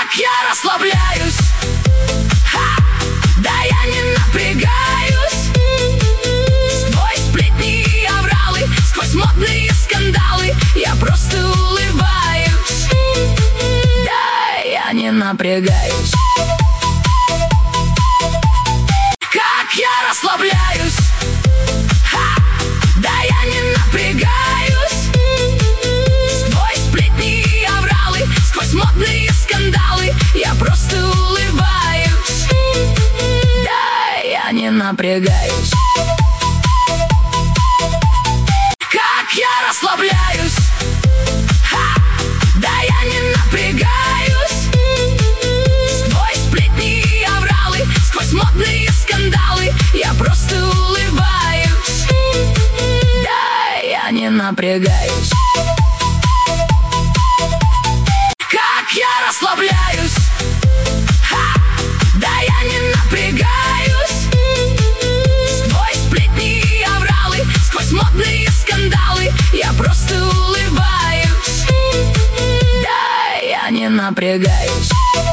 Как я расслабляюсь, да я не напрягаюсь. Сквозь сплетни и овралы, сквозь модные скандалы я просто улыбаюсь. Да, я не напрягаюсь. Как я расслабляюсь, да я не напрягаюсь. Сквозь сплетни и овралы, сквозь модные скандалы я просто улыбаюсь. Да, я не напрягаюсь. Как я расслабляюсь, да я не напрягаюсь. Сквозь сплетни и овралы, сквозь модные скандалы я просто улыбаюсь. Да, я не напрягаюсь. Как я расслабляюсь, да я не напрягаюсь. Сквозь сплетни и овралы, сквозь модные скандалы я просто улыбаюсь. Да, я не напрягаюсь.